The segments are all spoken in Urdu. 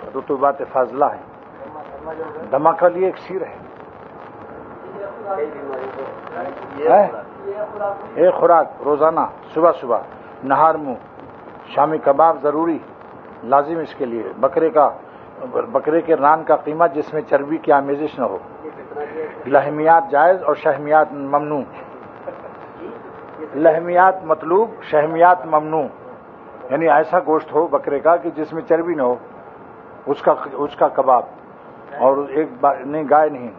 رطوبات فاضلہ ہیں. دمہ کے لیے اکسیر ہے. ایک خوراک روزانہ صبح صبح نہار منہ شامی کباب ضروری لازم اس کے لیے. بکرے کے ران کا قیمہ جس میں چربی کی آمیزش نہ ہو. لحمیات جائز اور شحمیات ممنوع. لحمیات مطلوب شحمیات ممنوع، یعنی ایسا گوشت ہو بکرے کا کہ جس میں چربی نہ ہو، اس کا کباب. اور نہیں گائے نہیں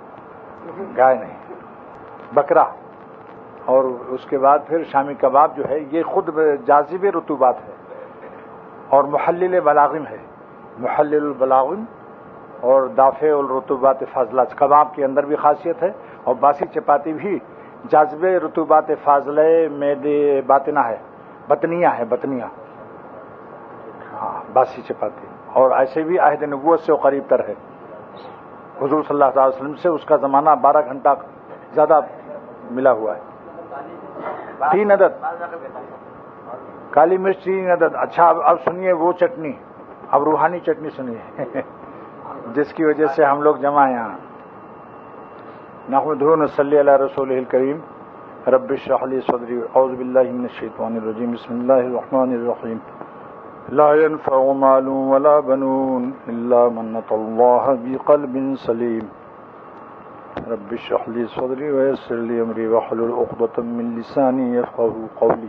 بکرا. اور اس کے بعد پھر شامی کباب جو ہے یہ خود جاذب رطوبات ہے اور محلل بلاغم ہے. محلل البلاغم اور دافع الرطوبات فاضلہ. کباب کے اندر بھی خاصیت ہے اور باسی چپاتی بھی جاذب رطوبات فاضلہ معدے باطنہ ہے. بطنیہ ہاں باسی چپاتی. اور ایسے بھی عہد نبوت سے وہ قریب تر ہے. حضور صلی اللہ علیہ وسلم سے اس کا زمانہ 12 گھنٹہ زیادہ ملا ہوا ہے. 3 عدد کالی مرچ 3 عدد. اچھا اب سنیے وہ چٹنی، اب روحانی چٹنی سنیے جس کی وجہ سے ہم لوگ جمع ہیں یہاں. نحمدہ ونصلی علی رسولہ الکریم. رب اشرح لی صدری اعوذ باللہ من الشیطان الرجیم بسم اللہ الرحمن الرحیم. لا ينفع مال ولا بنون الا من اتى الله بقلب سلیم. رب اشرح لی صدری ویسر لی امری واحلل عقدۃ من لسانی یفقهوا قولی.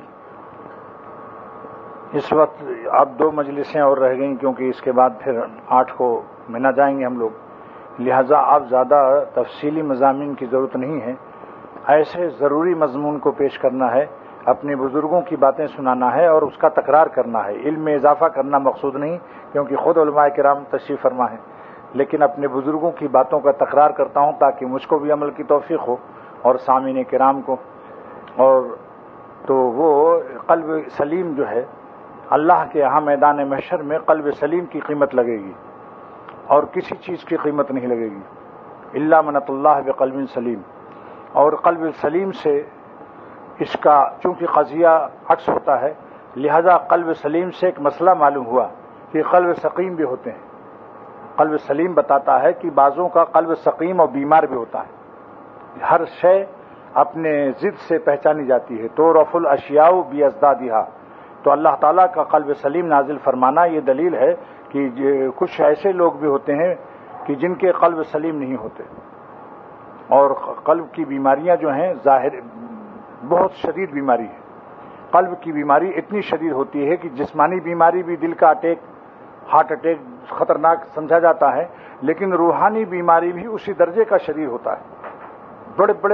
اس وقت اب 2 مجلسیں اور رہ گئیں کیونکہ اس کے بعد پھر 8 کو منہ جائیں گے ہم لوگ. لہذا اب زیادہ تفصیلی مضامین کی ضرورت نہیں ہے. ایسے ضروری مضمون کو پیش کرنا ہے، اپنے بزرگوں کی باتیں سنانا ہے اور اس کا تکرار کرنا ہے. علم میں اضافہ کرنا مقصود نہیں کیونکہ خود علماء کرام تشریف فرما ہیں، لیکن اپنے بزرگوں کی باتوں کا تکرار کرتا ہوں تاکہ مجھ کو بھی عمل کی توفیق ہو اور سامعین کرام کو. اور تو وہ قلب سلیم جو ہے اللہ کے یہاں میدان محشر میں قلب سلیم کی قیمت لگے گی اور کسی چیز کی قیمت نہیں لگے گی. الا من اتى الله بقلب سلیم. اور قلب سلیم سے اس کا چونکہ قضیہ عکس ہوتا ہے لہذا قلب سلیم سے ایک مسئلہ معلوم ہوا کہ قلب سقیم بھی ہوتے ہیں. قلب سلیم بتاتا ہے کہ بعضوں کا قلب سقیم اور بیمار بھی ہوتا ہے. ہر شے اپنے ضد سے پہچانی جاتی ہے. تو رف الاشیاء بازدادها. تو اللہ تعالیٰ کا قلب سلیم نازل فرمانا یہ دلیل ہے کہ کچھ ایسے لوگ بھی ہوتے ہیں کہ جن کے قلب سلیم نہیں ہوتے. اور قلب کی بیماریاں جو ہیں ظاہر بہت شدید بیماری ہے. قلب کی بیماری اتنی شدید ہوتی ہے کہ جسمانی بیماری بھی دل کا اٹیک ہارٹ اٹیک خطرناک سمجھا جاتا ہے، لیکن روحانی بیماری بھی اسی درجے کا شدید ہوتا ہے. بڑے بڑے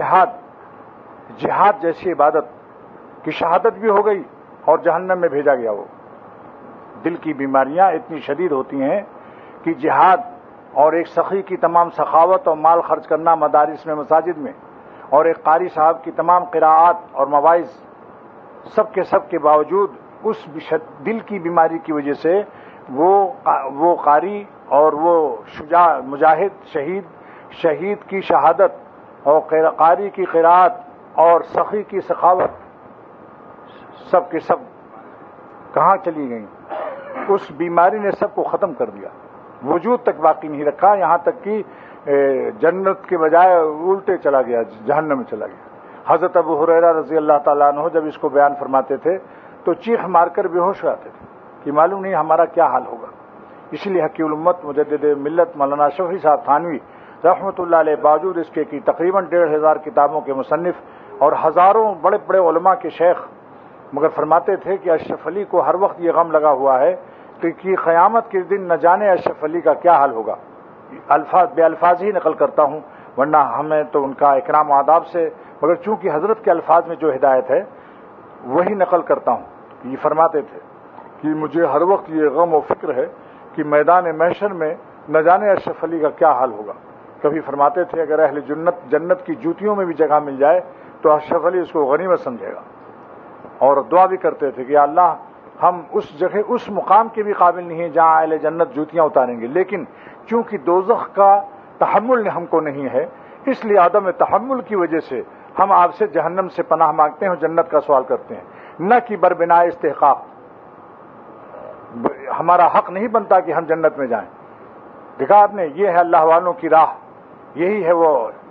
جہاد جیسی عبادت کی شہادت بھی ہو گئی اور جہنم میں بھیجا گیا. وہ دل کی بیماریاں اتنی شدید ہوتی ہیں کہ جہاد اور ایک سخی کی تمام سخاوت اور مال خرچ کرنا مدارس میں مساجد میں اور ایک قاری صاحب کی تمام قراءات اور مواعظ سب کے باوجود اس دل کی بیماری کی وجہ سے وہ قاری اور وہ شجاع مجاہد شہید کی شہادت اور قاری کی قراءت اور سخی کی سخاوت سب کے سب کہاں چلی گئیں. اس بیماری نے سب کو ختم کر دیا، وجود تک باقی نہیں رکھا، یہاں تک کہ جنت کے بجائے الٹے چلا گیا، جہنم میں چلا گیا. حضرت ابو ہریرہ رضی اللہ تعالیٰ عنہ جب اس کو بیان فرماتے تھے تو چیخ مار کر بے ہوش ہو جاتے تھے کہ معلوم نہیں ہمارا کیا حال ہوگا. اس لیے حقیق الامت مجدد ملت مولانا شفیع صاحب تھانوی رحمۃ اللہ علیہ باوجود اس کے کہ تقریباً 1500 کتابوں کے مصنف اور ہزاروں بڑے بڑے علماء کے شیخ، مگر فرماتے تھے کہ اشرف علی کو ہر وقت یہ غم لگا ہوا ہے کہ قیامت کے دن نہ جانے اشرف علی کا کیا حال ہوگا. بے الفاظ ہی نقل کرتا ہوں ورنہ ہمیں تو ان کا اکرام و آداب سے، مگر چونکہ حضرت کے الفاظ میں جو ہدایت ہے وہی نقل کرتا ہوں. یہ فرماتے تھے کہ مجھے ہر وقت یہ غم و فکر ہے کہ میدان محشر میں نہ جانے اشرف علی کا کیا حال ہوگا. کبھی فرماتے تھے اگر اہل جنت کی جوتیوں میں بھی جگہ مل جائے تو اشرف علی اس کو غنیمت سمجھے گا. اور دعا بھی کرتے تھے کہ اللہ ہم اس جگہ اس مقام کے بھی قابل نہیں ہیں جہاں اہل جنت جوتیاں اتاریں گے، لیکن چونکہ دوزخ کا تحمل ہم کو نہیں ہے اس لیے عدم تحمل کی وجہ سے ہم آپ سے جہنم سے پناہ مانگتے ہیں اور جنت کا سوال کرتے ہیں، نہ کہ بربنا استحقاق. ہمارا حق نہیں بنتا کہ ہم جنت میں جائیں. دیکھا آپ نے, یہ ہے اللہ والوں کی راہ, یہی ہے وہ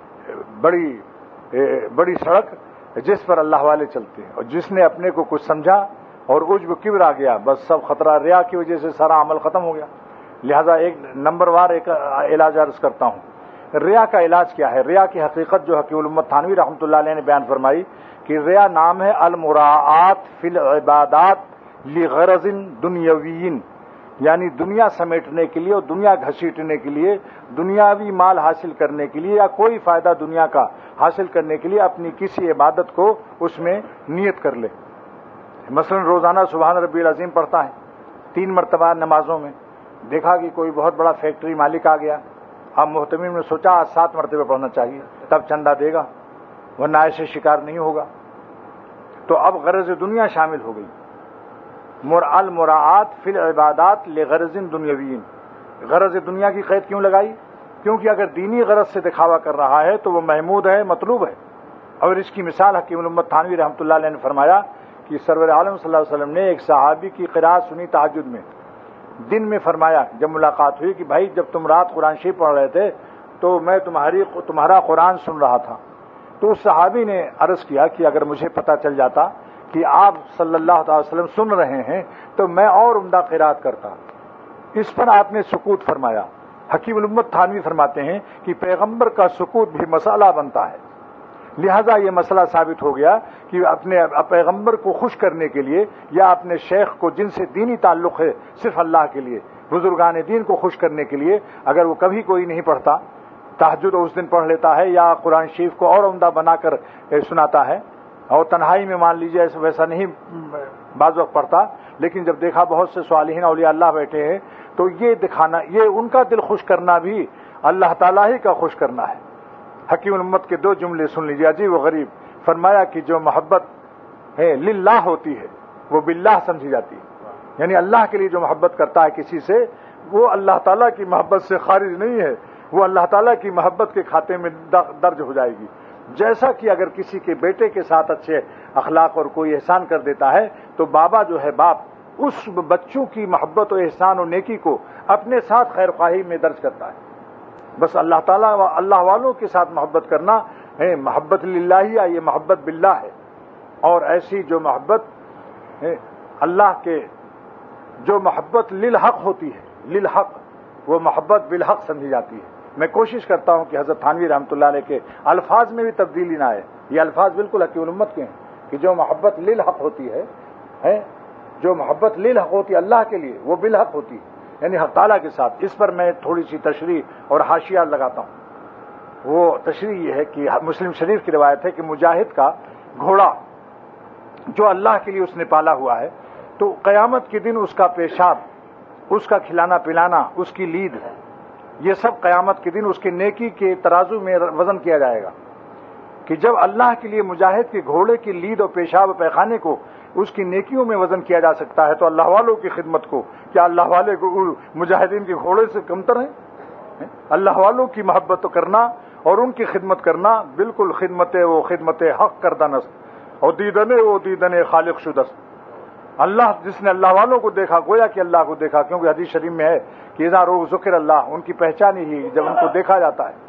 بڑی سڑک جس پر اللہ والے چلتے ہیں. اور جس نے اپنے کو کچھ سمجھا اور عجب کبر آ گیا, بس سب خطرہ ریا کی وجہ سے سارا عمل ختم ہو گیا. لہذا ایک نمبر وار ایک علاج عرض کرتا ہوں. ریا کا علاج کیا ہے؟ ریا کی حقیقت جو حکیم الامت تھانوی رحمۃ اللہ علیہ نے بیان فرمائی کہ ریا نام ہے المراعات فی العبادات لغرض دنیویین, یعنی دنیا سمیٹنے کے لیے اور دنیا گھسیٹنے کے لیے, دنیاوی مال حاصل کرنے کے لیے یا کوئی فائدہ دنیا کا حاصل کرنے کے لیے اپنی کسی عبادت کو اس میں نیت کر لے. مثلا روزانہ سبحان ربی العظیم پڑھتا ہے 3 مرتبہ نمازوں میں. دیکھا کہ کوئی بہت بڑا فیکٹری مالک آ گیا, اب محتمین نے سوچا آج 7 مرتبہ پڑھنا چاہیے, تب چندہ دے گا ورنہ ایسے شکار نہیں ہوگا. تو اب غرض دنیا شامل ہو گئی. المراعات فی العبادات لغرض دنیوین, غرض دنیا کی قید کیوں لگائی؟ کیونکہ اگر دینی غرض سے دکھاوا کر رہا ہے تو وہ محمود ہے, مطلوب ہے. اور اس کی مثال حکیم الامت تھانوی رحمۃ اللہ علیہ نے فرمایا کہ سرور عالم صلی اللہ علیہ وسلم نے ایک صحابی کی قرات سنی تہجد میں. دن میں فرمایا جب ملاقات ہوئی کہ بھائی جب تم رات قرآن شریف پڑھ رہے تھے تو میں تمہارا قرآن سن رہا تھا. تو اس صحابی نے عرض کیا کہ اگر مجھے پتہ چل جاتا کہ آپ صلی اللہ تعالی وسلم سن رہے ہیں تو میں اور عمدہ قرات کرتا. اس پر آپ نے سکوت فرمایا. حکیم الامت تھانوی فرماتے ہیں کہ پیغمبر کا سکوت بھی مسئلہ بنتا ہے. لہذا یہ مسئلہ ثابت ہو گیا کہ اپنے پیغمبر کو خوش کرنے کے لیے یا اپنے شیخ کو جن سے دینی تعلق ہے صرف اللہ کے لیے, بزرگان دین کو خوش کرنے کے لیے, اگر وہ کبھی کوئی نہیں پڑھتا تہجد اس دن پڑھ لیتا ہے یا قرآن شریف کو اور عمدہ بنا کر سناتا ہے اور تنہائی میں مان لیجیے ویسا نہیں بعض وقت پڑھتا, لیکن جب دیکھا بہت سے صالحین اولیاء اللہ بیٹھے ہیں تو یہ دکھانا, یہ ان کا دل خوش کرنا بھی اللہ تعالیٰ ہی کا خوش کرنا ہے. حکیم الامت کے 2 جملے سن لیجیے عجیب و غریب. فرمایا کہ جو محبت ہے للہ ہوتی ہے وہ باللہ سمجھی جاتی ہے, یعنی اللہ کے لیے جو محبت کرتا ہے کسی سے وہ اللہ تعالیٰ کی محبت سے خارج نہیں ہے, وہ اللہ تعالیٰ کی محبت کے کھاتے میں درج ہو جائے گی. جیسا کہ اگر کسی کے بیٹے کے ساتھ اچھے اخلاق اور کوئی احسان کر دیتا ہے تو بابا جو ہے باپ اس بچوں کی محبت و احسان و نیکی کو اپنے ساتھ خیر خواہی میں درج کرتا ہے. بس اللہ تعالیٰ و اللہ والوں کے ساتھ محبت کرنا ہے محبت للہ, یہ محبت باللہ ہے. اور ایسی جو محبت اللہ کے, جو محبت للحق ہوتی ہے, للحق وہ محبت بالحق سمجھی جاتی ہے. میں کوشش کرتا ہوں کہ حضرت تھانوی رحمۃ اللہ علیہ کے الفاظ میں بھی تبدیلی نہ آئے. یہ الفاظ بالکل حکیم الامت کے ہیں کہ جو محبت للحق ہوتی ہے, جو محبت للحق ہوتی ہے اللہ کے لیے وہ بالحق ہوتی ہے, یعنی حق تعالیٰ کے ساتھ. اس پر میں تھوڑی سی تشریح اور حاشیہ لگاتا ہوں. وہ تشریح یہ ہے کہ مسلم شریف کی روایت ہے کہ مجاہد کا گھوڑا جو اللہ کے لیے اس نے پالا ہوا ہے تو قیامت کے دن اس کا پیشاب, اس کا کھلانا پلانا, اس کی لید, یہ سب قیامت کے دن اس کے نیکی کے ترازو میں وزن کیا جائے گا. کہ جب اللہ کے لیے مجاہد کے گھوڑے کی لید اور پیشاب و پیخانے کو اس کی نیکیوں میں وزن کیا جا سکتا ہے تو اللہ والوں کی خدمت کو کیا اللہ والے مجاہدین کے گھوڑے سے کمتر ہیں؟ اللہ والوں کی محبت کرنا اور ان کی خدمت کرنا بالکل خدمت حق کردنست اور دیدن خالق شدست. اللہ جس نے اللہ والوں کو دیکھا گویا کہ اللہ کو دیکھا, کیونکہ حدیث شریف میں ہے کہ اذا روح ذکر اللہ, ان کی پہچان ہی جب ان کو دیکھا جاتا ہے,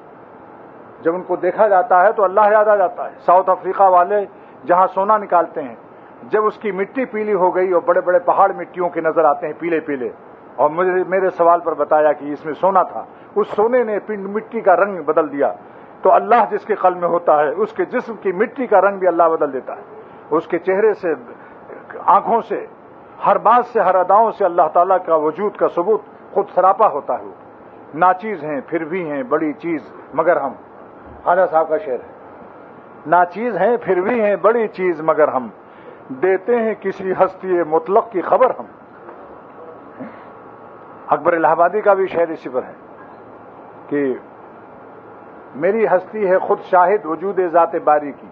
جب ان کو دیکھا جاتا ہے تو اللہ یاد آ جاتا ہے. ساؤتھ افریقہ والے جہاں سونا نکالتے ہیں, جب اس کی مٹی پیلی ہو گئی اور بڑے بڑے پہاڑ مٹیوں کے نظر آتے ہیں پیلے پیلے, اور میرے سوال پر بتایا کہ اس میں سونا تھا, اس سونے نے مٹی کا رنگ بدل دیا, تو اللہ جس کے قلب میں ہوتا ہے اس کے جسم کی مٹی کا رنگ بھی اللہ بدل دیتا ہے. اس کے چہرے سے, آنکھوں سے, ہر بات سے, ہر اداؤں سے اللہ تعالیٰ کا وجود کا ثبوت خود سراپا ہوتا ہے. ناچیز ہیں پھر بھی ہیں بڑی چیز مگر ہم, خواجہ صاحب کا شعر ہے. ناچیز ہیں پھر بھی ہیں بڑی چیز مگر ہم, دیتے ہیں کسی ہستی مطلق کی خبر ہم. اکبر الہ آبادی کا بھی شعر اسی پر ہے کہ میری ہستی ہے خود شاہد وجود ذات باری کی,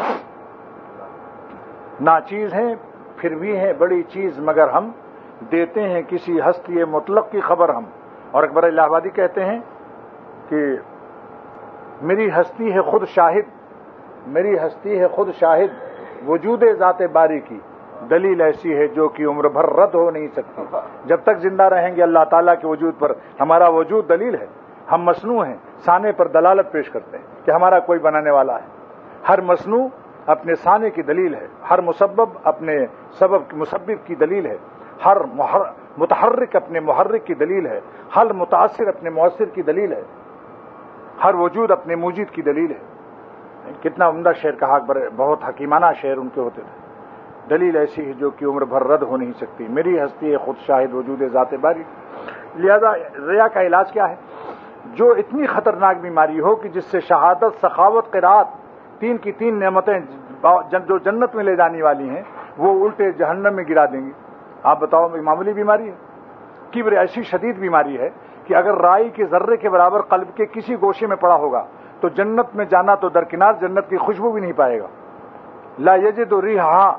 ناچیز ہیں پھر بھی ہیں بڑی چیز مگر ہم, دیتے ہیں کسی ہستی مطلق کی خبر ہم. اور اکبر الہ آبادی کہتے ہیں کہ میری ہستی ہے خود شاہد, میری ہستی ہے خود شاہد وجود ذات باری کی, دلیل ایسی ہے جو کہ عمر بھر رد ہو نہیں سکتی. جب تک زندہ رہیں گے اللہ تعالیٰ کے وجود پر ہمارا وجود دلیل ہے. ہم مصنوع ہیں، سانے پر دلالت پیش کرتے ہیں کہ ہمارا کوئی بنانے والا ہے. ہر مصنوع اپنے سانے کی دلیل ہے، ہر مسبب اپنے سبب مسبب کی دلیل ہے، ہر متحرک اپنے محرک کی دلیل ہے، ہر متاثر اپنے مؤثر کی دلیل ہے، ہر وجود اپنے موجود کی دلیل ہے. کتنا عمدہ شعر کہا، بہت حکیمانہ شعر ان کے ہوتے تھے. دلیل ایسی ہے جو کہ عمر بھر رد ہو نہیں سکتی. میری ہستی ہے خود شاہد وجود ذات باری. لہذا ریا کا علاج کیا ہے؟ جو اتنی خطرناک بیماری ہو کہ جس سے شہادت، سخاوت، قرات، تین کی تین نعمتیں جو جنت میں لے جانے والی ہیں وہ الٹے جہنم میں گرا دیں گی. آپ بتاؤ، معمولی بیماری ہے؟ کبر ایسی شدید بیماری ہے کہ اگر رائی کے ذرے کے برابر قلب کے کسی گوشے میں پڑا ہوگا تو جنت میں جانا تو درکنار، جنت کی خوشبو بھی نہیں پائے گا. لا یجد ریحہا،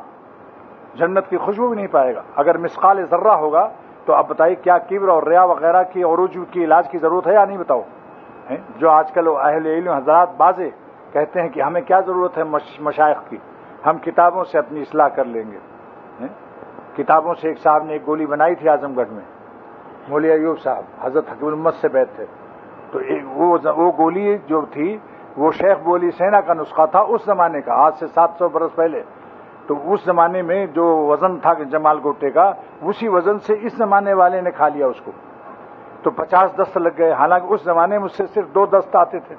جنت کی خوشبو بھی نہیں پائے گا. اگر مثقال ذرہ ہوگا تو اب بتائیے کیا کبر اور ریا وغیرہ کی عروج کی علاج کی ضرورت ہے یا نہیں؟ بتاؤ. جو آج کل اہل علم حضرات بازے کہتے ہیں کہ ہمیں کیا ضرورت ہے مشائخ کی، ہم کتابوں سے اپنی اصلاح کر لیں گے. کتابوں سے ایک صاحب نے ایک گولی بنائی تھی اعظم گڑھ میں، مولوی ایوب صاحب حضرت حکیم الامت سے بیعت تھے. تو وہ گولی جو تھی وہ شیخ بولی سینا کا نسخہ تھا اس زمانے کا، آج سے 700 برس پہلے. تو اس زمانے میں جو وزن تھا جمال گوٹے کا، اسی وزن سے اس زمانے والے نے کھا لیا اس کو تو 50 دست لگ گئے. حالانکہ اس زمانے میں اس سے صرف 2 دست آتے تھے.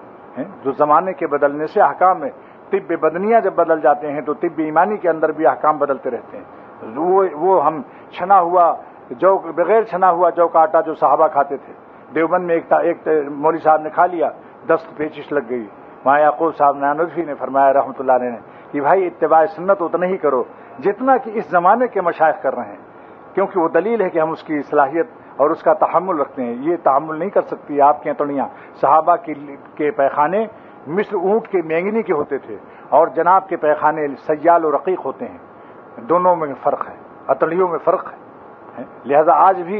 جو زمانے کے بدلنے سے احکام میں طب بدنیہ جب بدل جاتے ہیں تو طب ایمانی کے اندر بھی احکام بدلتے رہتے ہیں. وہ ہم چھنا ہوا جو بغیر چھنا ہوا جو کا آٹا جو صحابہ کھاتے تھے، دیوبند میں ایک مولوی صاحب نے کھا لیا، دست پیچش لگ گئی. وہاں یعقوب صاحب نانوتوی نے فرمایا رحمۃ اللہ علیہ نے کہ بھائی اتباع سنت اتنا ہی کرو جتنا کہ اس زمانے کے مشائخ کر رہے ہیں، کیونکہ وہ دلیل ہے کہ ہم اس کی صلاحیت اور اس کا تحمل رکھتے ہیں. یہ تحمل نہیں کر سکتی آپ کی انتڑیاں. صحابہ کے پیخانے مثل اونٹ کے مینگنی کے ہوتے تھے اور جناب کے پیخانے سیال و رقیق ہوتے ہیں. دونوں میں فرق ہے، اتڑیوں میں فرق ہے. لہذا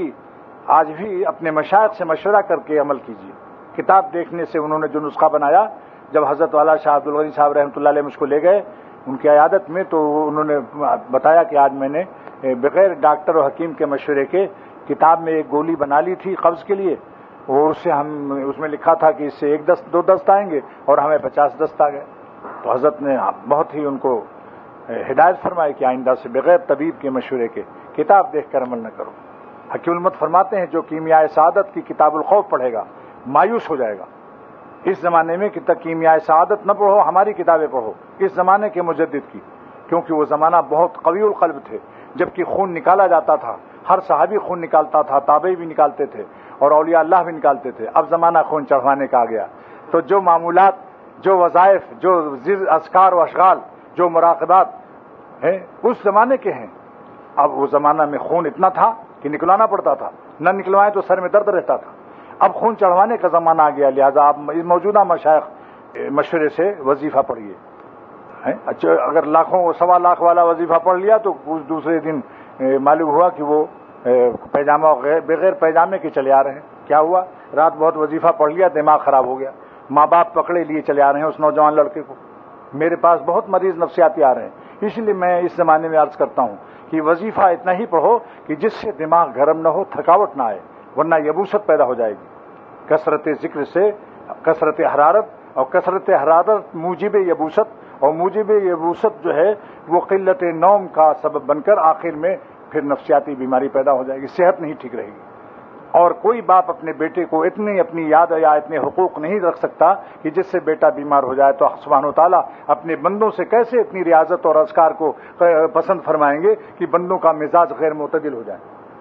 آج بھی اپنے مشائخ سے مشورہ کر کے عمل کیجیے. کتاب دیکھنے سے انہوں نے جو نسخہ بنایا، جب حضرت والا شاہ عبد الغنی صاحب رحمۃ اللہ علیہ مجھ کو لے گئے ان کی عیادت میں، تو انہوں نے بتایا کہ آج میں نے بغیر ڈاکٹر و حکیم کے مشورے کے کتاب میں ایک گولی بنا لی تھی قبض کے لیے، اور اس میں لکھا تھا کہ اس سے 1 دست 2 دست آئیں گے اور ہمیں 50 دست آ گئے. تو حضرت نے بہت ہی ان کو ہدایت فرمائی کہ آئندہ سے بغیر طبیب کے مشورے کے کتاب دیکھ کر عمل نہ کرو. حکیم الامت فرماتے ہیں جو کیمیائے سعادت کی کتاب الخوف پڑھے گا مایوس ہو جائے گا. اس زمانے میں کیمیائے سعادت نہ پڑھو، ہماری کتابیں پڑھو، اس زمانے کے مجدد کی، کیونکہ وہ زمانہ بہت قوی القلب تھے جبکہ خون نکالا جاتا تھا. ہر صحابی خون نکالتا تھا، تابعی بھی نکالتے تھے اور اولیاء اللہ بھی نکالتے تھے. اب زمانہ خون چڑھوانے کا آ گیا. تو جو معمولات، جو وظائف، جو اذکار و اشغال، جو مراقبات ہیں اس زمانے کے ہیں. اب وہ زمانہ میں خون اتنا تھا کہ نکلوانا پڑتا تھا، نہ نکلوائیں تو سر میں درد رہتا تھا. اب خون چڑھوانے کا زمانہ آ گیا، لہذا آپ موجودہ مشائخ مشورے سے وظیفہ پڑھیے. اچھا، اگر لاکھوں 1.25 لاکھ والا وظیفہ پڑھ لیا تو دوسرے دن معلوم ہوا کہ وہ پیجامہ بغیر پیجامے کے چلے آ رہے ہیں. کیا ہوا؟ رات بہت وظیفہ پڑھ لیا، دماغ خراب ہو گیا، ماں باپ پکڑے لیے چلے آ رہے ہیں اس نوجوان لڑکے کو. میرے پاس بہت مریض نفسیاتی آ رہے ہیں. اس لیے میں اس زمانے میں عرض کرتا ہوں کہ وظیفہ اتنا ہی پڑھو کہ جس سے دماغ گرم نہ ہو، تھکاوٹ نہ آئے، ورنہ یبوست پیدا ہو جائے گی. کثرت ذکر سے کثرت حرارت، اور کثرت حرارت موجب یبوست، اور موجب یبوست جو ہے وہ قلت نوم کا سبب بن کر آخر میں پھر نفسیاتی بیماری پیدا ہو جائے گی، صحت نہیں ٹھیک رہے گی. اور کوئی باپ اپنے بیٹے کو اتنی اپنی یاد یا اتنے حقوق نہیں رکھ سکتا کہ جس سے بیٹا بیمار ہو جائے. تو سبحانہ وتعالیٰ اپنے بندوں سے کیسے اتنی ریاضت اور اذکار کو پسند فرمائیں گے کہ بندوں کا مزاج غیر معتدل ہو جائے.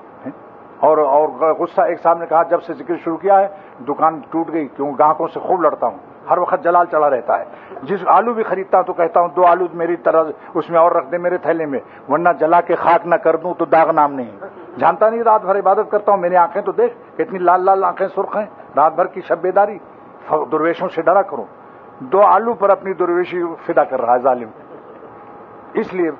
اور غصہ، ایک صاحب نے کہا جب سے ذکر شروع کیا ہے دکان ٹوٹ گئی، کیوں؟ گاہکوں سے خوب لڑتا ہوں، ہر وقت جلال چڑھا رہتا ہے. جس آلو بھی خریدتا ہوں تو کہتا ہوں 2 آلو میری طرح اس میں اور رکھ دے میرے تھیلے میں، ورنہ جلا کے خاک نہ کر دوں تو داغ نام نہیں. جانتا نہیں رات بھر عبادت کرتا ہوں، میری آنکھیں تو دیکھ کتنی لال لال آنکھیں سرخ ہیں، رات بھر کی شب بیداری. درویشوں سے ڈرا کروں، 2 آلو پر اپنی درویشی فدا کر رہا ہے ظالم. اس لیے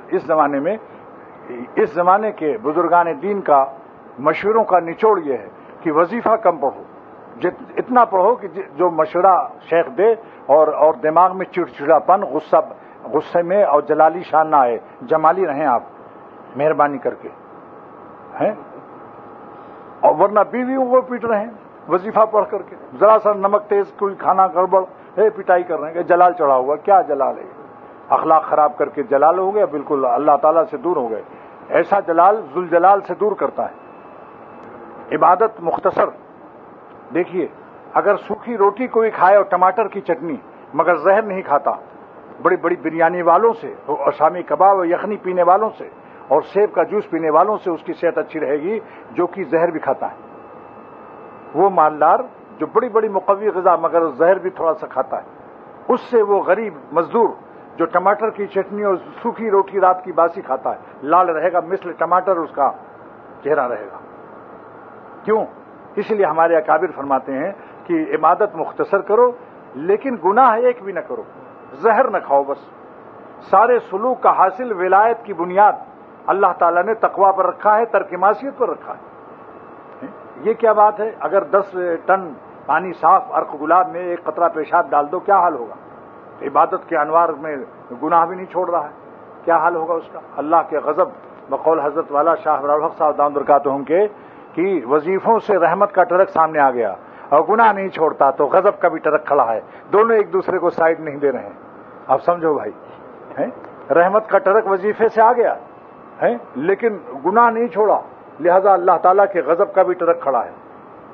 اس زمانے کے بزرگان دین کا مشوروں کا نچوڑ یہ ہے کہ وظیفہ کم پڑھو، اتنا پڑھو کہ جو مشورہ شیخ دے اور دماغ میں چڑچڑاپن، غصے میں اور جلالی شان نہ آئے، جمالی رہیں آپ. مہربانی کر کے ہیں، اور ورنہ بیویوں کو پیٹ رہے ہیں وظیفہ پڑھ کر کے، ذرا سا نمک تیز کوئی کھانا گڑبڑ ہے پٹائی کر رہے ہیں کہ جلال چڑھا ہوا. کیا جلال ہے؟ اخلاق خراب کر کے جلال ہو گیا، بالکل اللہ تعالیٰ سے دور ہو گئے. ایسا جلال ذوالجلال سے دور کرتا ہے. عبادت مختصر. دیکھیے اگر سوکھی روٹی کوئی کھائے اور ٹماٹر کی چٹنی مگر زہر نہیں کھاتا، بڑی بڑی بریانی والوں سے اور شامی کباب اور یخنی پینے والوں سے اور سیب کا جوس پینے والوں سے اس کی صحت اچھی رہے گی جو کہ زہر بھی کھاتا ہے. وہ مالدار جو بڑی بڑی مقوی غذا مگر زہر بھی تھوڑا سا کھاتا ہے، اس سے وہ غریب مزدور جو ٹماٹر کی چٹنی اور سوکھی روٹی رات کی باسی کھاتا ہے لال رہے گا، مثل ٹماٹر اس کا چہرہ رہے گا. کیوں؟ اس لیے ہمارے اکابر فرماتے ہیں کہ عبادت مختصر کرو لیکن گناہ ایک بھی نہ کرو، زہر نہ کھاؤ. بس سارے سلوک کا حاصل ولایت کی بنیاد اللہ تعالیٰ نے تقوی پر رکھا ہے، ترک معصیت پر رکھا ہے. یہ کیا بات ہے؟ اگر 10 ٹن پانی صاف عرق گلاب میں ایک قطرہ پیشاب ڈال دو کیا حال ہوگا؟ عبادت کے انوار میں گناہ بھی نہیں چھوڑ رہا ہے، کیا حال ہوگا اس کا؟ اللہ کے غضب بقول حضرت والا شاہ الحق صاحب دامت برکاتہم کے کہ وظیفوں سے رحمت کا ٹرک سامنے آ گیا اور گناہ نہیں چھوڑتا تو غضب کا بھی ٹرک کھڑا ہے، دونوں ایک دوسرے کو سائڈ نہیں دے رہے ہیں. اب سمجھو بھائی، رحمت کا ٹرک وظیفے سے آ گیا ہے لیکن گناہ نہیں چھوڑا، لہذا اللہ تعالیٰ کے غضب کا بھی ٹرک کھڑا ہے.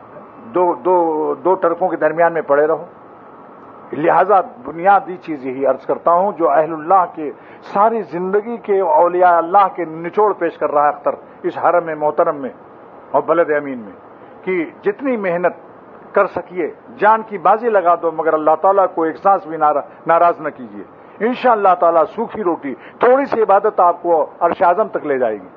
دو ٹرکوں کے درمیان میں پڑے رہو. لہذا بنیادی چیز یہی عرض کرتا ہوں جو اہل اللہ کے ساری زندگی کے اولیاء اللہ کے نچوڑ پیش کر رہا ہے اختر اس حرم محترم میں اور بلد امین میں، کہ جتنی محنت کر سکیے جان کی بازی لگا دو مگر اللہ تعالیٰ کو ایک سانس بھی ناراض نہ کیجیے. انشاءاللہ تعالیٰ سوکھی روٹی تھوڑی سی عبادت آپ کو عرش اعظم تک لے جائے گی.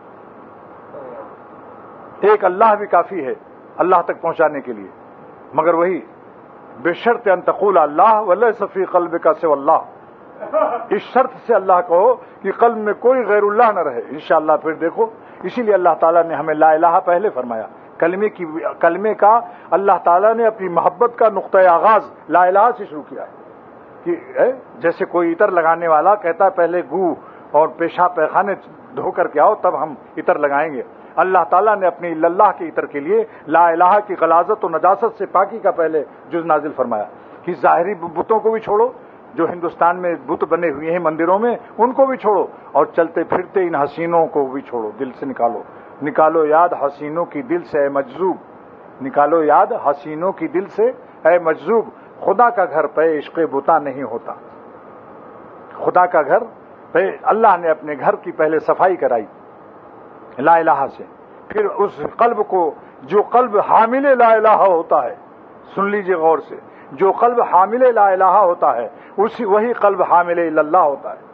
ایک اللہ بھی کافی ہے اللہ تک پہنچانے کے لیے، مگر وہی بشرط ان تقول اللہ ولیس فی قلبک سوى اللہ. اس شرط سے اللہ کہو کہ قلب میں کوئی غیر اللہ نہ رہے. انشاءاللہ پھر دیکھو، اسی لیے اللہ تعالیٰ نے ہمیں لا الہ پہلے فرمایا. کلمے کا اللہ تعالیٰ نے اپنی محبت کا نقطۂ آغاز لا الہ سے شروع کیا ہے. کہ جیسے کوئی عطر لگانے والا کہتا ہے پہلے گو اور پیشاب پیخانے دھو کر کے آؤ تب ہم عطر لگائیں گے. اللہ تعالیٰ نے اپنی اللہ کے عطر کے لیے لا الہ کی غلاظت و نجاست سے پاکی کا پہلے جز نازل فرمایا کہ ظاہری بتوں کو بھی چھوڑو، جو ہندوستان میں بت بنے ہوئے ہیں مندروں میں ان کو بھی چھوڑو، اور چلتے پھرتے ان حسینوں کو بھی چھوڑو، دل سے نکالو یاد حسینوں کی دل سے اے مجذوب، نکالو یاد حسینوں کی دل سے اے مجذوب. خدا کا گھر پہ عشق بتا نہیں ہوتا. خدا کا گھر پہ اللہ نے اپنے گھر کی پہلے صفائی کرائی لا الہ سے، پھر اس قلب کو جو قلب حامل لا الہ ہوتا ہے، سن لیجئے غور سے، جو قلب حامل لا الہ ہوتا ہے وہی قلب حامل اللہ ہوتا ہے.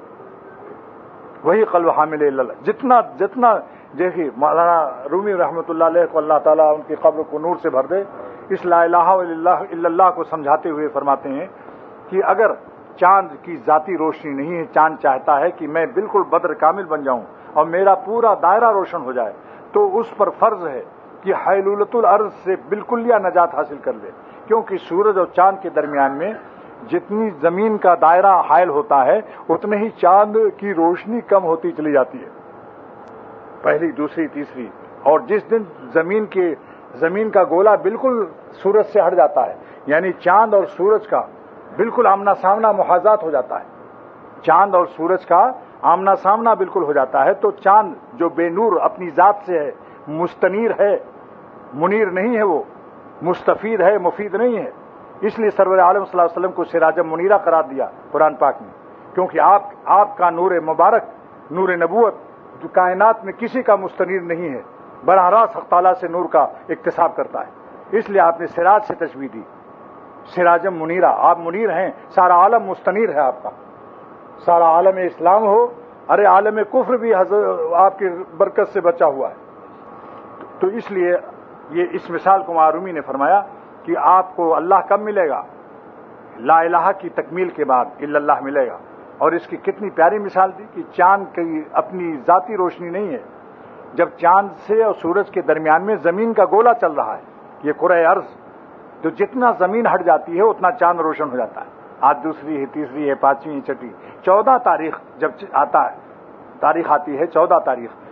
وہی قلب حامل اللہ. جتنا دیکھیے مولانا رومی رحمۃ اللہ علیہ کو اللہ تعالیٰ ان کی قبر کو نور سے بھر دے، اس لا الہ الا اللہ کو سمجھاتے ہوئے فرماتے ہیں کہ اگر چاند کی ذاتی روشنی نہیں ہے، چاند چاہتا ہے کہ میں بالکل بدر کامل بن جاؤں اور میرا پورا دائرہ روشن ہو جائے تو اس پر فرض ہے کہ حیلولۃ الارض سے بالکل یا نجات حاصل کر لے، کیونکہ سورج اور چاند کے درمیان میں جتنی زمین کا دائرہ حائل ہوتا ہے اتنے ہی چاند کی روشنی کم ہوتی چلی جاتی ہے، پہلی دوسری تیسری. اور جس دن زمین کا گولا بالکل سورج سے ہٹ جاتا ہے، یعنی چاند اور سورج کا بالکل آمنا سامنا محاذات ہو جاتا ہے، چاند اور سورج کا آمنا سامنا بالکل ہو جاتا ہے، تو چاند جو بے نور اپنی ذات سے ہے، مستنیر ہے، منیر نہیں ہے، وہ مستفید ہے، مفید نہیں ہے. اس لیے سرور عالم صلی اللہ علیہ وسلم کو سراج منیرہ قرار دیا قرآن پاک میں، کیونکہ آپ کا نور مبارک، نور نبوت جو کائنات میں کسی کا مستنیر نہیں ہے، براہ راست حق تعالیٰ سے نور کا اکتساب کرتا ہے. اس لیے آپ نے سراج سے تشبیہ دی، سراج منیرہ. آپ منیر ہیں، سارا عالم مستنیر ہے آپ کا، سارا عالم اسلام ہو، ارے عالم کفر بھی آپ کی برکت سے بچا ہوا ہے. تو اس لیے یہ اس مثال کو معرومی نے فرمایا کہ آپ کو اللہ کب ملے گا؟ لا الہ کی تکمیل کے بعد الا اللہ ملے گا. اور اس کی کتنی پیاری مثال دی کہ چاند کی اپنی ذاتی روشنی نہیں ہے، جب چاند سے اور سورج کے درمیان میں زمین کا گولا چل رہا ہے، یہ کرۂ ارض، تو جتنا زمین ہٹ جاتی ہے اتنا چاند روشن ہو جاتا ہے. آج دوسری ہے، تیسری ہے، پانچویں، چھٹی، 14 تاریخ جب آتا ہے، تاریخ آتی ہے 14 تاریخ،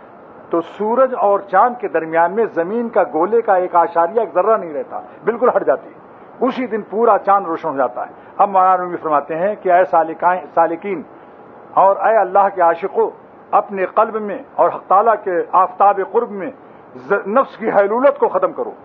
تو سورج اور چاند کے درمیان میں زمین کا گولے کا ایک اعشاریہ ایک ذرہ نہیں رہتا، بالکل ہٹ جاتی ہے، اسی دن پورا چاند روشن ہو جاتا ہے۔ اب مولانا رومی فرماتے ہیں کہ اے سالکین اور اے اللہ کے عاشقوں، اپنے قلب میں اور حق تعالیٰ کے آفتاب قرب میں نفس کی حیلولت کو ختم کرو۔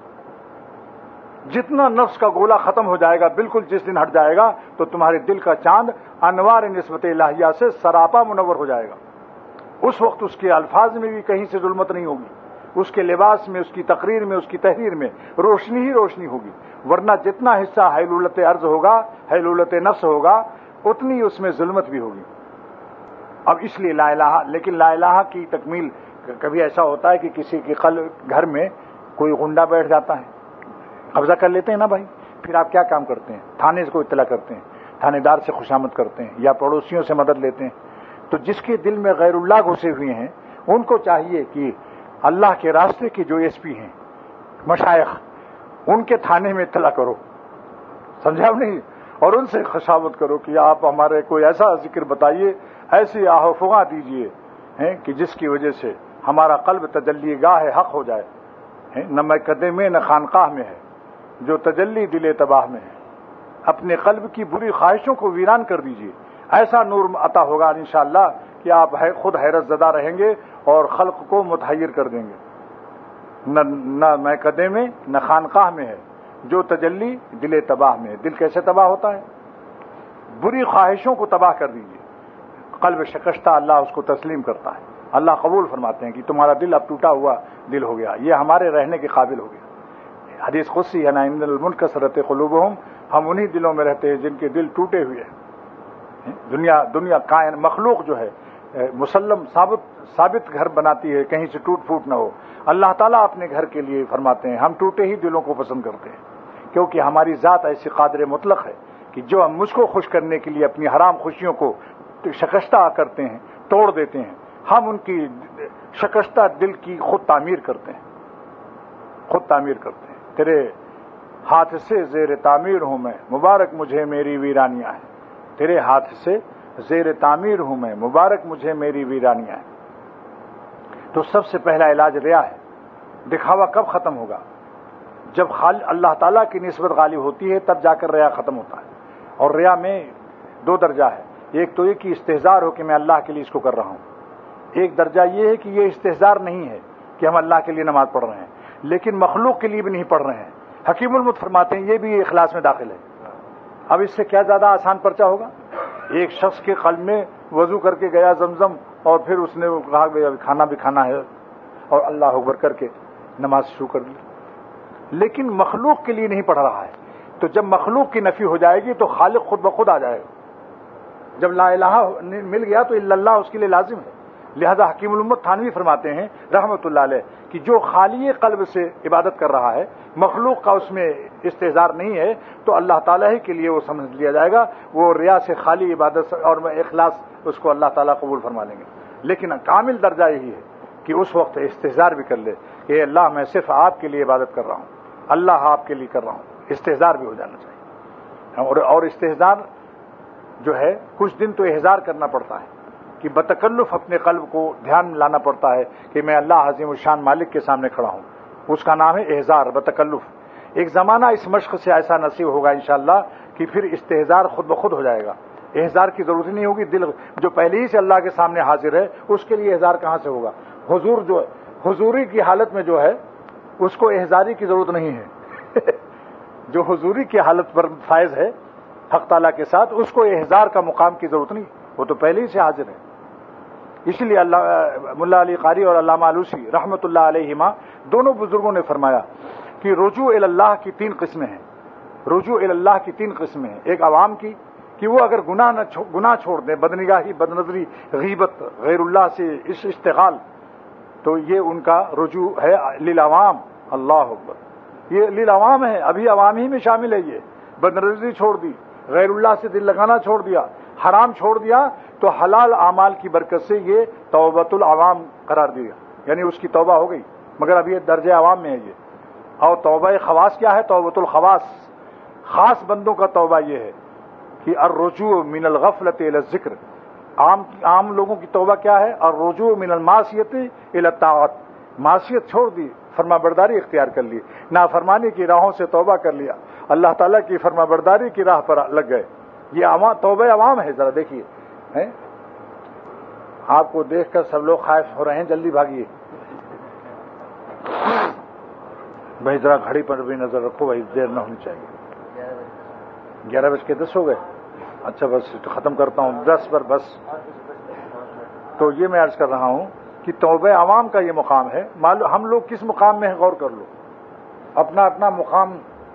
جتنا نفس کا گولہ ختم ہو جائے گا، بالکل جس دن ہٹ جائے گا، تو تمہارے دل کا چاند انوار نسبت الہیہ سے سراپا منور ہو جائے گا۔ اس وقت اس کے الفاظ میں بھی کہیں سے ظلمت نہیں ہوگی، اس کے لباس میں، اس کی تقریر میں، اس کی تحریر میں روشنی ہی روشنی ہوگی، ورنہ جتنا حصہ حیلولت عرض ہوگا، حیلولت نفس ہوگا، اتنی اس میں ظلمت بھی ہوگی۔ اب اس لیے لا الہ، لیکن لا الہ کی تکمیل کبھی ایسا ہوتا ہے کہ کسی کے گھر میں کوئی غنڈہ بیٹھ جاتا ہے، قبضہ کر لیتے ہیں نا بھائی، پھر آپ کیا کام کرتے ہیں؟ تھانے کو اطلاع کرتے ہیں، تھانے دار سے خوشامد کرتے ہیں یا پڑوسیوں سے مدد لیتے ہیں۔ تو جس کے دل میں غیر اللہ گھسے ہوئے ہیں، ان کو چاہیے کہ اللہ کے راستے کے جو ایس پی ہیں، مشائخ، ان کے تھانے میں اطلاع کرو، سمجھا نہیں، اور ان سے خوشامد کرو کہ آپ ہمارے کوئی ایسا ذکر بتائیے، ایسی آہ و فغاں دیجئے کہ جس کی وجہ سے ہمارا قلب تجلی گاہ حق ہو جائے، نہ میکدے میں نہ خانقاہ میں ہے، جو تجلی دل تباہ میں ہے۔ اپنے قلب کی بری خواہشوں کو ویران کر دیجئے، ایسا نور عطا ہوگا انشاءاللہ کہ آپ خود حیرت زدہ رہیں گے اور خلق کو متحیر کر دیں گے۔ نہ میکدے میں نہ خانقاہ میں ہے، جو تجلی دل تباہ میں ہے۔ دل کیسے تباہ ہوتا ہے؟ بری خواہشوں کو تباہ کر دیجئے، قلب شکستہ اللہ اس کو تسلیم کرتا ہے، اللہ قبول فرماتے ہیں کہ تمہارا دل اب ٹوٹا ہوا دل ہو گیا، یہ ہمارے رہنے کے قابل ہو گیا۔ حدیث قدسی ہے نا، ان المنکسرۃ قلوبہم، ہم انہی دلوں میں رہتے ہیں جن کے دل ٹوٹے ہوئے ہیں۔ دنیا کائن مخلوق جو ہے مسلم ثابت گھر بناتی ہے، کہیں سے ٹوٹ پھوٹ نہ ہو۔ اللہ تعالیٰ اپنے گھر کے لیے فرماتے ہیں ہم ٹوٹے ہی دلوں کو پسند کرتے ہیں، کیونکہ ہماری ذات ایسی قادر مطلق ہے کہ جو ہم مجھ کو خوش کرنے کے لیے اپنی حرام خوشیوں کو شکستہ کرتے ہیں، توڑ دیتے ہیں، ہم ان کی شکستہ دل کی خود تعمیر کرتے ہیں، تیرے ہاتھ سے زیر تعمیر ہوں میں، مبارک مجھے میری ویرانیاں ہیں، تیرے ہاتھ سے زیر تعمیر ہوں میں، مبارک مجھے میری ویرانیاں ہیں۔ تو سب سے پہلا علاج ریا ہے۔ دکھاوا کب ختم ہوگا؟ جب اللہ تعالیٰ کی نسبت غالب ہوتی ہے، تب جا کر ریا ختم ہوتا ہے۔ اور ریا میں دو درجہ ہے، ایک تو یہ کہ استحضار ہو کہ میں اللہ کے لیے اس کو کر رہا ہوں، ایک درجہ یہ ہے کہ یہ استحضار نہیں ہے کہ ہم اللہ کے لیے نماز پڑھ رہے ہیں لیکن مخلوق کے لیے بھی نہیں پڑھ رہے ہیں۔ حکیم المت فرماتے ہیں یہ بھی اخلاص میں داخل ہے۔ اب اس سے کیا زیادہ آسان پرچہ ہوگا؟ ایک شخص کے قلب میں وضو کر کے گیا زمزم، اور پھر اس نے کہا کہ کھانا بھی کھانا ہے، اور اللہ اکبر کر کے نماز شروع کر دی، لیکن مخلوق کے لیے نہیں پڑھ رہا ہے۔ تو جب مخلوق کی نفی ہو جائے گی تو خالق خود بخود آ جائے گا۔ جب لا الہ مل گیا تو الا اللہ اس کے لیے لازم ہے۔ لہذا حکیم الامت تھانوی فرماتے ہیں رحمت اللہ علیہ کہ جو خالی قلب سے عبادت کر رہا ہے، مخلوق کا اس میں استحضار نہیں ہے، تو اللہ تعالیٰ ہی کے لیے وہ سمجھ لیا جائے گا، وہ ریا سے خالی عبادت اور اخلاص اس کو اللہ تعالیٰ قبول فرما لیں گے۔ لیکن کامل درجہ یہی ہے کہ اس وقت استحضار بھی کر لے کہ اللہ میں صرف آپ کے لیے عبادت کر رہا ہوں، اللہ آپ کے لیے کر رہا ہوں، استحضار بھی ہو جانا چاہیے۔ اور استحضار جو ہے کچھ دن تو احضار کرنا پڑتا ہے کہ بتکلف اپنے قلب کو دھیان میں لانا پڑتا ہے کہ میں اللہ عظیم الشان مالک کے سامنے کھڑا ہوں، اس کا نام ہے احضار، بتکلف۔ ایک زمانہ اس مشق سے ایسا نصیب ہوگا انشاءاللہ کہ پھر استحضار خود بخود ہو جائے گا، احضار کی ضرورت نہیں ہوگی۔ دل جو پہلے ہی سے اللہ کے سامنے حاضر ہے اس کے لیے احضار کہاں سے ہوگا؟ حضوری کی حالت میں جو ہے اس کو احضاری کی ضرورت نہیں ہے جو حضوری کی حالت پر فائز ہے حق تعالیٰ کے ساتھ، اس کو احضار کا مقام کی ضرورت نہیں، وہ تو پہلے ہی سے حاضر ہے۔ اس لیے ملا علی قاری اور علامہ علوسی رحمت اللہ علیہما دونوں بزرگوں نے فرمایا کہ رجوع اللہ کی تین قسمیں ہیں، رجوع اللہ کی تین قسمیں ہیں۔ ایک عوام کی کہ وہ اگر گناہ چھوڑ دیں، بدنگاہی، بدنظری، غیبت، غیر اللہ سے اشتغال، تو یہ ان کا رجوع ہے للعوام۔ اللہ اکبر، یہ للعوام ہے، ابھی عوام ہی میں شامل ہے۔ یہ بدنظری چھوڑ دی، غیر اللہ سے دل لگانا چھوڑ دیا، حرام چھوڑ دیا، تو حلال اعمال کی برکت سے یہ توبۃ العوام قرار دیا، یعنی اس کی توبہ ہو گئی، مگر اب یہ درجہ عوام میں ہے یہ۔ اور توبہ خواص کیا ہے؟ توبۃ الخواص، خاص بندوں کا توبہ یہ ہے کہ الرجوع من الغفلۃ الی الذکر، عام لوگوں کی توبہ کیا ہے؟ اور رجوع من المعصیت الی الطاعت، معصیت چھوڑ دی، فرما برداری اختیار کر لی، نافرمانی کی راہوں سے توبہ کر لیا، اللہ تعالیٰ کی فرما برداری کی راہ پر لگ گئے. یہ توبہ عوام ہے. ذرا دیکھیے، آپ کو دیکھ کر سب لوگ خائف ہو رہے ہیں، جلدی بھاگیے بھائی. ذرا گھڑی پر بھی نظر رکھو بھائی، دیر نہ ہونی چاہیے. 11:10 ہو گئے. اچھا بس ختم کرتا ہوں 10 پر بس. تو یہ میں عرض کر رہا ہوں کہ توبہ عوام کا یہ مقام ہے. ہم لوگ کس مقام میں ہیں غور کر لو، اپنا اپنا مقام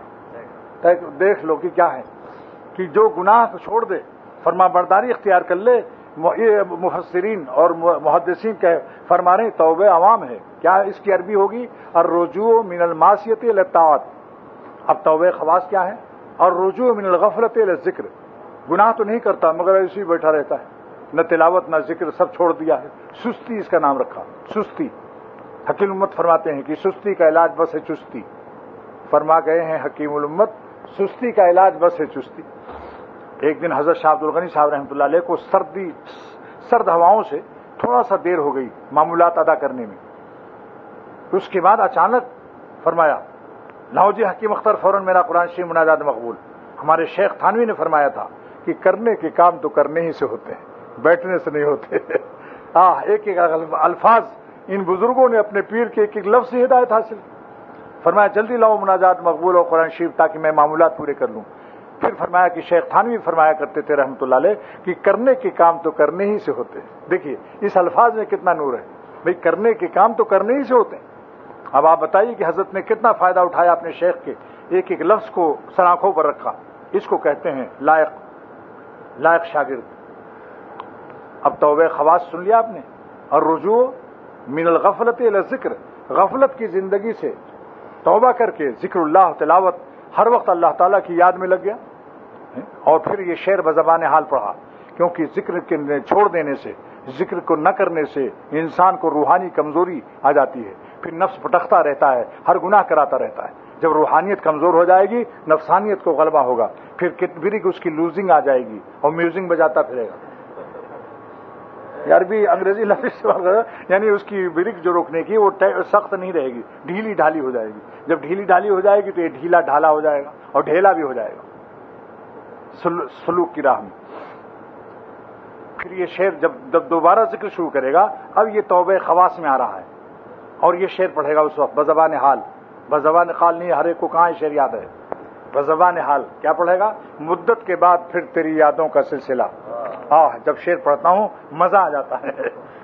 دیکھ لو کہ کیا ہے. کہ جو گناہ کو چھوڑ دے، فرما برداری اختیار کر لے. یہ مفسرین اور محدثین کے فرما رہے ہیں توبہ عوام ہے. کیا اس کی عربی ہوگی؟ الرجوع من المعصیت الی الطاعت. اب توبہ خواص کیا ہے؟ اور رجوع من الغفلت الی الذکر. گناہ تو نہیں کرتا مگر ایسے ہی بیٹھا رہتا ہے، نہ تلاوت نہ ذکر، سب چھوڑ دیا ہے. سستی اس کا نام رکھا، سستی. حکیم الامت فرماتے ہیں کہ سستی کا علاج بس ہے چستی. فرما گئے ہیں حکیم الامت، سستی کا علاج بس ہے چستی. ایک دن حضرت شاہ عبد الغنی صاحب رحمۃ اللہ علیہ کو سرد ہواؤں سے تھوڑا سا دیر ہو گئی معمولات ادا کرنے میں. اس کے بعد اچانک فرمایا، لاؤ جی حکیم اختر فوراً میرا قرآن شریف مناجات مقبول. ہمارے شیخ تھانوی نے فرمایا تھا کہ کرنے کے کام تو کرنے ہی سے ہوتے ہیں، بیٹھنے سے نہیں ہوتے. ایک ایک الفاظ ان بزرگوں نے اپنے پیر کے ایک ایک لفظ سے ہدایت حاصل. فرمایا جلدی لاؤ مناجات مقبول اور قرآن شریف تاکہ میں معمولات پورے کر لوں. پھر فرمایا کہ شیخ تھانوی فرمایا کرتے تھے رحمۃ اللہ علیہ کہ کرنے کے کام تو کرنے ہی سے ہوتے ہیں. دیکھیے اس الفاظ میں کتنا نور ہے بھئی، کرنے کے کام تو کرنے ہی سے ہوتے ہیں. اب آپ بتائیے کہ حضرت نے کتنا فائدہ اٹھایا اپنے شیخ کے ایک ایک لفظ کو سراخوں پر رکھا. اس کو کہتے ہیں لائق شاگرد. اب توبہ خواص سن لیا آپ نے. اور رجوع من الغفلت الی الذکر، غفلت کی زندگی سے توبہ کر کے ذکر اللہ تلاوت ہر وقت اللہ تعالیٰ کی یاد میں لگ گیا. اور پھر یہ شعر بزبان حال پڑھا، کیونکہ ذکر کے چھوڑ دینے سے، ذکر کو نہ کرنے سے انسان کو روحانی کمزوری آ جاتی ہے. پھر نفس پٹکتا رہتا ہے، ہر گناہ کراتا رہتا ہے. جب روحانیت کمزور ہو جائے گی، نفسانیت کو غلبہ ہوگا، پھر بریک اس کی لوزنگ آ جائے گی اور میوزک بجاتا پھرے گا. یار بھی انگریزی لفظ استعمال کر، یعنی اس کی بریک جو روکنے کی وہ سخت نہیں رہے گی، ڈھیلی ڈھالی ہو جائے گی. جب ڈھیلی ڈھالی ہو جائے گی تو یہ ڈھیلا ڈھالا ہو جائے گا اور ڈھیلا بھی ہو جائے گا سلوک کی راہ میں. پھر یہ شعر جب دوبارہ ذکر شروع کرے گا، اب یہ توبہ خواص میں آ رہا ہے اور یہ شعر پڑھے گا اس وقت بزبان حال. بزبان حال نہیں، ہر ایک کو کہاں شعر یاد ہے. بزبان حال کیا پڑھے گا؟ مدت کے بعد پھر تیری یادوں کا سلسلہ. جب شعر پڑھتا ہوں مزہ آ جاتا ہے.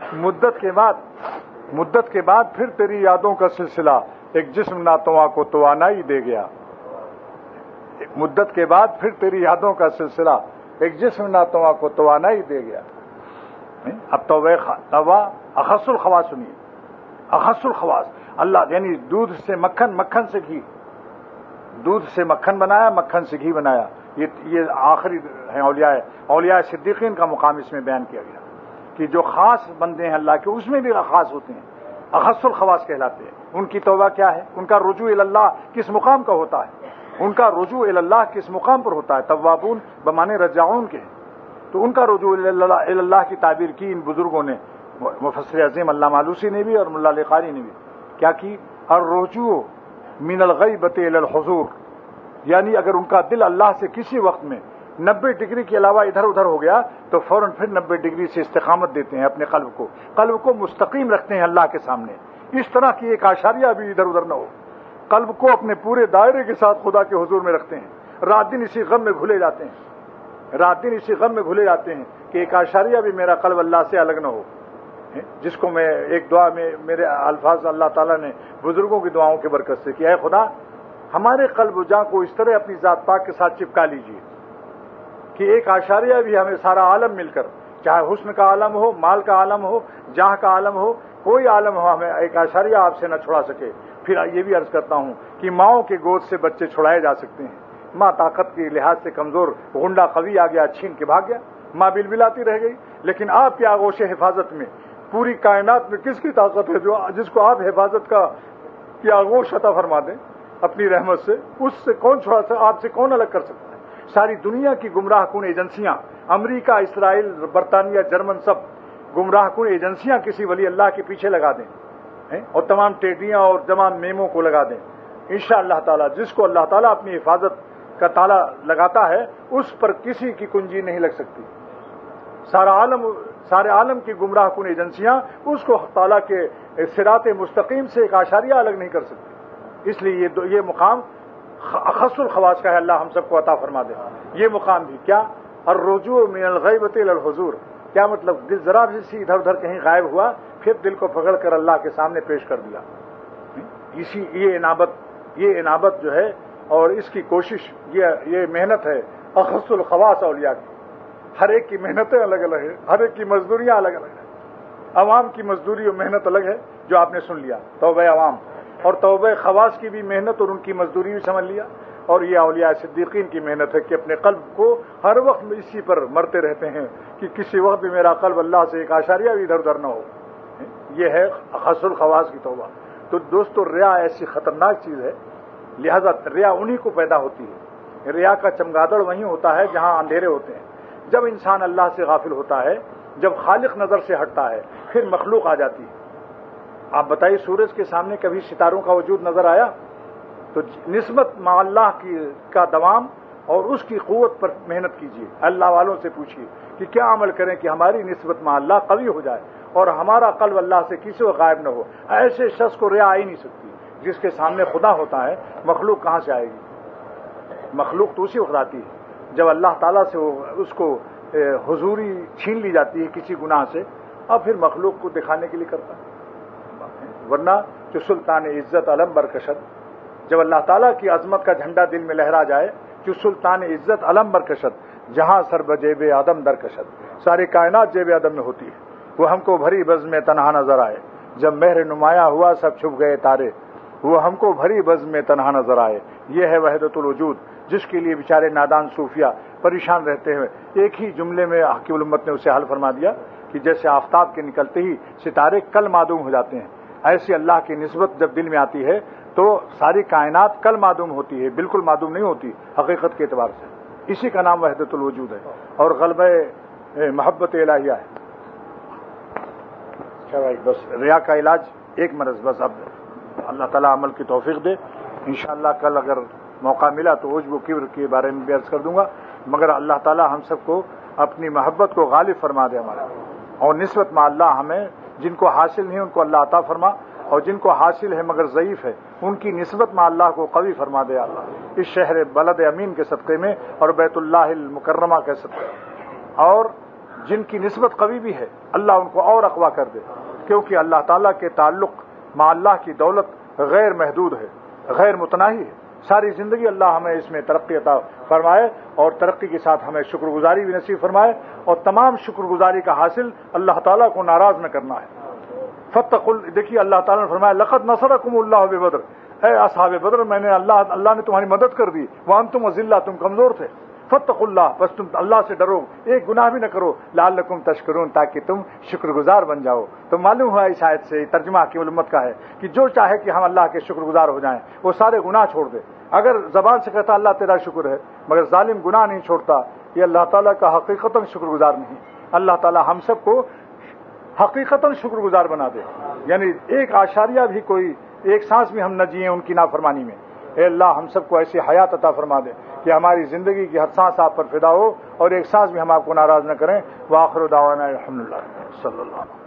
مدت کے بعد پھر تیری یادوں کا سلسلہ، ایک جسم ناتواں کو توانائی دے گیا. مدت کے بعد پھر تیری یادوں کا سلسلہ، ایک جسم ناتواں کو توانائی دے گیا. اب توبہ اخص الخواص سنیے. اخص الخواص اللہ یعنی دودھ سے مکھن، مکھن سے گھی. دودھ سے مکھن بنایا، مکھن سے گھی بنایا. یہ آخری ہے اولیاء صدیقین کا مقام اس میں بیان کیا گیا کہ جو خاص بندے ہیں اللہ کے اس میں بھی خاص ہوتے ہیں، اخص الخواص کہلاتے ہیں. ان کی توبہ کیا ہے؟ ان کا رجوع الی اللہ کس مقام کا ہوتا ہے؟ ان کا رجوع الی اللہ کس مقام پر ہوتا ہے؟ توابون بمانے رجاعون کے. تو ان کا رجوع الی اللہ کی تعبیر کی ان بزرگوں نے، مفسر عظیم علامہ آلوسی نے بھی اور ملا علی قاری نے بھی. کیا کی؟ الرجوع من الغیبۃ الی الحضور، یعنی اگر ان کا دل اللہ سے کسی وقت میں 90 ڈگری کے علاوہ ادھر ادھر ہو گیا تو فوراً پھر 90 ڈگری سے استقامت دیتے ہیں اپنے قلب کو مستقیم رکھتے ہیں اللہ کے سامنے. اس طرح کی ایک اشاریہ بھی ادھر ادھر نہ ہو. قلب کو اپنے پورے دائرے کے ساتھ خدا کے حضور میں رکھتے ہیں. رات دن اسی غم میں بھولے جاتے ہیں کہ ایک اشاریہ بھی میرا قلب اللہ سے الگ نہ ہو. جس کو میں ایک دعا میں میرے الفاظ اللہ تعالیٰ نے بزرگوں کی دعاؤں کی برکت سے کیا ہے، خدا ہمارے قلب و جاں کو اس طرح اپنی ذات پاک کے ساتھ چپکا لیجیے کہ ایک اشاریہ بھی ہمیں سارا عالم مل کر، چاہے حسن کا عالم ہو، مال کا عالم ہو، جاہ کا عالم ہو، کوئی عالم ہو، ہمیں ایک اشاریہ آپ سے نہ چھڑا سکے. پھر یہ بھی عرض کرتا ہوں کہ ماؤں کے گود سے بچے چھڑائے جا سکتے ہیں. ماں طاقت کے لحاظ سے کمزور، غنڈہ قوی آ گیا، چھین کے بھاگ گیا، ماں بلبلاتی رہ گئی. لیکن آپ کے آغوش حفاظت میں پوری کائنات میں کس کی طاقت ہے جس کو آپ حفاظت کی آغوش عطا فرما دیں اپنی رحمت سے؟ اس سے کون چھوڑا سکتا؟ آپ سے کون الگ کر سکتا ہے؟ ساری دنیا کی گمراہ کن ایجنسیاں، امریکہ، اسرائیل، برطانیہ، جرمن، سب گمراہ کن ایجنسیاں کسی ولی اللہ کے پیچھے لگا دیں اور تمام ٹیڈیاں اور تمام میموں کو لگا دیں، انشاءاللہ تعالی جس کو اللہ تعالیٰ اپنی حفاظت کا تالا لگاتا ہے اس پر کسی کی کنجی نہیں لگ سکتی. سارے عالم کی گمراہ کن ایجنسیاں اس کو تعالیٰ کے صراط مستقیم سے ایک اشاریہ الگ نہیں کر سکتی. اس لیے یہ مقام اخص الخواص کا ہے، اللہ ہم سب کو عطا فرما دے. یہ مقام بھی کیا، الرجوع من الغیبۃ الی الحضور، کیا مطلب دل ذرا سی ادھر ادھر کہیں غائب ہوا پھر دل کو پکڑ کر اللہ کے سامنے پیش کر دیا. یہ انابت جو ہے اور اس کی کوشش، یہ محنت ہے اخص الخواص اولیاء کی. ہر ایک کی محنتیں الگ الگ ہیں، ہر ایک کی مزدوریاں الگ الگ ہیں. عوام کی مزدوری اور محنت الگ ہے جو آپ نے سن لیا، توبہ عوام، اور توبہ خواص کی بھی محنت اور ان کی مزدوری بھی سمجھ لیا. اور یہ اولیاء صدیقین کی محنت ہے کہ اپنے قلب کو ہر وقت اسی پر مرتے رہتے ہیں کہ کسی وقت بھی میرا قلب اللہ سے ایک اشاریہ بھی ادھر ادھر نہ ہو. یہ ہے خاص الخواص کی توبہ. تو دوستو ریا ایسی خطرناک چیز ہے، لہذا ریا انہی کو پیدا ہوتی ہے. ریا کا چمگادڑ وہیں ہوتا ہے جہاں اندھیرے ہوتے ہیں. جب انسان اللہ سے غافل ہوتا ہے، جب خالق نظر سے ہٹتا ہے، پھر مخلوق آ جاتی ہے. آپ بتائیے سورج کے سامنے کبھی ستاروں کا وجود نظر آیا؟ تو نسبت مع اللہ کا دوام اور اس کی قوت پر محنت کیجیے. اللہ والوں سے پوچھیے کہ کیا عمل کریں کہ ہماری نسبت مع اللہ قوی ہو جائے اور ہمارا قلب اللہ سے کسی کو غائب نہ ہو. ایسے شخص کو ریا آ ہی نہیں سکتی. جس کے سامنے خدا ہوتا ہے مخلوق کہاں سے آئے گی؟ مخلوق تو اسی وقت آتی ہے جب اللہ تعالیٰ سے اس کو حضوری چھین لی جاتی ہے کسی گناہ سے، اور پھر مخلوق کو دکھانے کے لیے کرتا ہے. ورنہ جو سلطان عزت علم برکشد، جب اللہ تعالیٰ کی عظمت کا جھنڈا دل میں لہرا جائے، جو سلطان عزت علم برکشد، جہاں سر بجیب آدم درکشد، ساری کائنات جیب آدم میں ہوتی ہے. وہ ہم کو بھری بز میں تنہا نظر آئے، جب مہر نمایاں ہوا سب چھپ گئے تارے. وہ ہم کو بھری بز میں تنہا نظر آئے. یہ ہے وحدت الوجود، جس کے لیے بیچارے نادان صوفیہ پریشان رہتے ہیں. ایک ہی جملے میں حکیم الامت نے اسے حل فرما دیا کہ جیسے آفتاب کے نکلتے ہی ستارے کل معدوم ہو جاتے ہیں، ایسی اللہ کی نسبت جب دل میں آتی ہے تو ساری کائنات کل معدوم ہوتی ہے، بالکل معدوم نہیں ہوتی حقیقت کے اعتبار سے. اسی کا نام وحدت الوجود ہے اور غلبہ محبت الہیہ ہے. بس ریا کا علاج ایک مرض، بس اب اللہ تعالیٰ عمل کی توفیق دے. انشاءاللہ کل اگر موقع ملا تو عجب و کبر کے بارے میں بھی عرض کر دوں گا، مگر اللہ تعالیٰ ہم سب کو اپنی محبت کو غالب فرما دے ہمارے، اور نسبت مع اللہ ہمیں جن کو حاصل نہیں ان کو اللہ عطا فرما، اور جن کو حاصل ہے مگر ضعیف ہے ان کی نسبت مع اللہ کو قوی فرما دے اللہ، اس شہر بلد امین کے صدقے میں اور بیت اللہ المکرمہ کے صدقے میں. اور جن کی نسبت قوی بھی ہے اللہ ان کو اور اقوا کر دے، کیونکہ اللہ تعالیٰ کے تعلق مع اللہ کی دولت غیر محدود ہے، غیر متناہی ہے. ساری زندگی اللہ ہمیں اس میں ترقی عطا فرمائے اور ترقی کے ساتھ ہمیں شکر گزاری بھی نصیب فرمائے، اور تمام شکر گزاری کا حاصل اللہ تعالیٰ کو ناراض نہ کرنا ہے. دیکھیے اللہ تعالیٰ نے فرمایا لقد نصرکم اللہ ببدر، اے اصحاب بدر میں نے اللہ نے تمہاری مدد کر دی، وانتم اذلہ تم کمزور تھے، فاتقوا اللہ بس تم اللہ سے ڈرو، ایک گناہ بھی نہ کرو، لعلکم تشکرون تاکہ تم شکر گزار بن جاؤ. تو معلوم ہوا اس آیت سے ترجمہ حکیم الامت کا ہے کہ جو چاہے کہ ہم اللہ کے شکر گزار ہو جائیں وہ سارے گناہ چھوڑ دے. اگر زبان سے کہتا اللہ تیرا شکر ہے مگر ظالم گناہ نہیں چھوڑتا، یہ اللہ تعالیٰ کا حقیقتاً شکر گزار نہیں. اللہ تعالیٰ ہم سب کو حقیقتاً شکر گزار بنا دے، یعنی ایک اشاریہ بھی کوئی ایک سانس بھی ہم نہ جئیں ان کی نافرمانی میں. اے اللہ ہم سب کو ایسی حیات عطا فرما دے کہ ہماری زندگی کی ہر سانس آپ پر فدا ہو اور ایک سانس بھی ہم آپ کو ناراض نہ کریں. وآخر دعوانا الحمدللہ صلی اللہ علیہ وسلم.